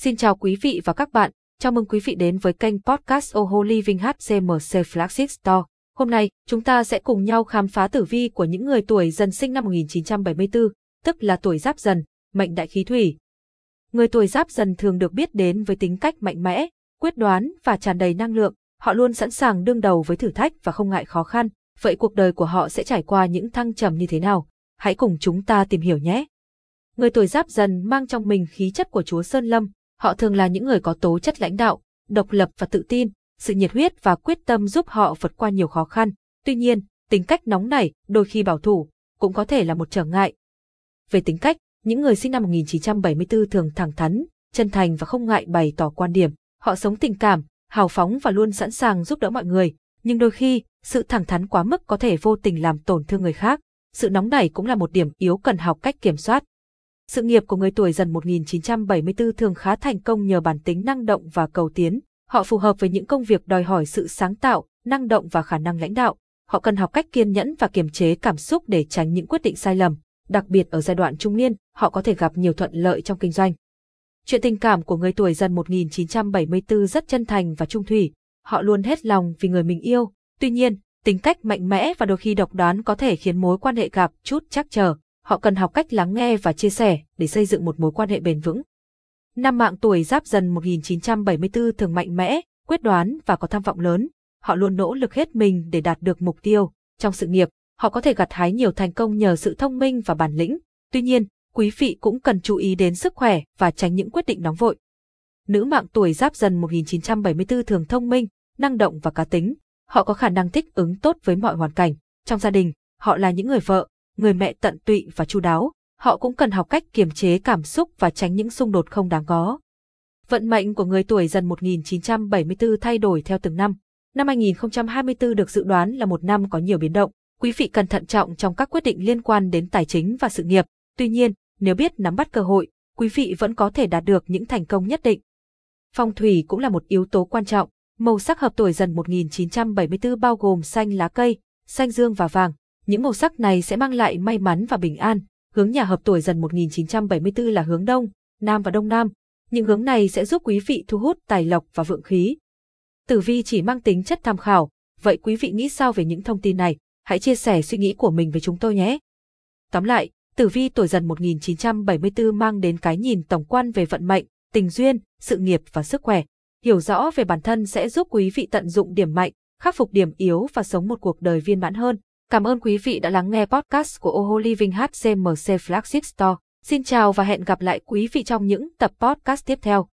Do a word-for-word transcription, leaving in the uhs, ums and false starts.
Xin chào quý vị và các bạn, chào mừng quý vị đến với kênh podcast Oho Living hát xê em xê Flagship Store. Hôm nay, chúng ta sẽ cùng nhau khám phá tử vi của những người tuổi Dần sinh năm một nghìn chín trăm bảy mươi tư, tức là tuổi Giáp Dần, mệnh đại khí thủy. Người tuổi Giáp Dần thường được biết đến với tính cách mạnh mẽ, quyết đoán và tràn đầy năng lượng, họ luôn sẵn sàng đương đầu với thử thách và không ngại khó khăn. Vậy cuộc đời của họ sẽ trải qua những thăng trầm như thế nào? Hãy cùng chúng ta tìm hiểu nhé! Người tuổi Giáp Dần mang trong mình khí chất của Chúa Sơn Lâm. Họ thường là những người có tố chất lãnh đạo, độc lập và tự tin, sự nhiệt huyết và quyết tâm giúp họ vượt qua nhiều khó khăn. Tuy nhiên, tính cách nóng nảy, đôi khi bảo thủ, cũng có thể là một trở ngại. Về tính cách, những người sinh năm một nghìn chín trăm bảy mươi tư thường thẳng thắn, chân thành và không ngại bày tỏ quan điểm. Họ sống tình cảm, hào phóng và luôn sẵn sàng giúp đỡ mọi người. Nhưng đôi khi, sự thẳng thắn quá mức có thể vô tình làm tổn thương người khác. Sự nóng nảy cũng là một điểm yếu cần học cách kiểm soát. Sự nghiệp của người tuổi Dần một nghìn chín trăm bảy mươi tư thường khá thành công nhờ bản tính năng động và cầu tiến. Họ phù hợp với những công việc đòi hỏi sự sáng tạo, năng động và khả năng lãnh đạo. Họ cần học cách kiên nhẫn và kiềm chế cảm xúc để tránh những quyết định sai lầm. Đặc biệt ở giai đoạn trung niên, họ có thể gặp nhiều thuận lợi trong kinh doanh. Chuyện tình cảm của người tuổi Dần một nghìn chín trăm bảy mươi tư rất chân thành và trung thủy. Họ luôn hết lòng vì người mình yêu. Tuy nhiên, tính cách mạnh mẽ và đôi khi độc đoán có thể khiến mối quan hệ gặp chút trắc trở. Họ cần học cách lắng nghe và chia sẻ để xây dựng một mối quan hệ bền vững. Năm mạng tuổi Giáp Dần một nghìn chín trăm bảy mươi tư thường mạnh mẽ, quyết đoán và có tham vọng lớn. Họ luôn nỗ lực hết mình để đạt được mục tiêu. Trong sự nghiệp, họ có thể gặt hái nhiều thành công nhờ sự thông minh và bản lĩnh. Tuy nhiên, quý vị cũng cần chú ý đến sức khỏe và tránh những quyết định nóng vội. Nữ mạng tuổi Giáp Dần một nghìn chín trăm bảy mươi tư thường thông minh, năng động và cá tính. Họ có khả năng thích ứng tốt với mọi hoàn cảnh. Trong gia đình, họ là những người vợ, người mẹ tận tụy và chu đáo. Họ cũng cần học cách kiềm chế cảm xúc và tránh những xung đột không đáng có. Vận mệnh của người tuổi Dần một nghìn chín trăm bảy mươi tư thay đổi theo từng năm. Năm hai nghìn không trăm hai mươi tư được dự đoán là một năm có nhiều biến động. Quý vị cần thận trọng trong các quyết định liên quan đến tài chính và sự nghiệp. Tuy nhiên, nếu biết nắm bắt cơ hội, quý vị vẫn có thể đạt được những thành công nhất định. Phong thủy cũng là một yếu tố quan trọng. Màu sắc hợp tuổi Dần một nghìn chín trăm bảy mươi tư bao gồm xanh lá cây, xanh dương và vàng. Những màu sắc này sẽ mang lại may mắn và bình an. Hướng nhà hợp tuổi Dần một nghìn chín trăm bảy mươi tư là hướng Đông, Nam và Đông Nam. Những hướng này sẽ giúp quý vị thu hút tài lộc và vượng khí. Tử vi chỉ mang tính chất tham khảo, vậy quý vị nghĩ sao về những thông tin này? Hãy chia sẻ suy nghĩ của mình với chúng tôi nhé. Tóm lại, tử vi tuổi Dần một nghìn chín trăm bảy mươi tư mang đến cái nhìn tổng quan về vận mệnh, tình duyên, sự nghiệp và sức khỏe. Hiểu rõ về bản thân sẽ giúp quý vị tận dụng điểm mạnh, khắc phục điểm yếu và sống một cuộc đời viên mãn hơn. Cảm ơn quý vị đã lắng nghe podcast của Oho Living hát xê em xê Flagship Store. Xin chào và hẹn gặp lại quý vị trong những tập podcast tiếp theo.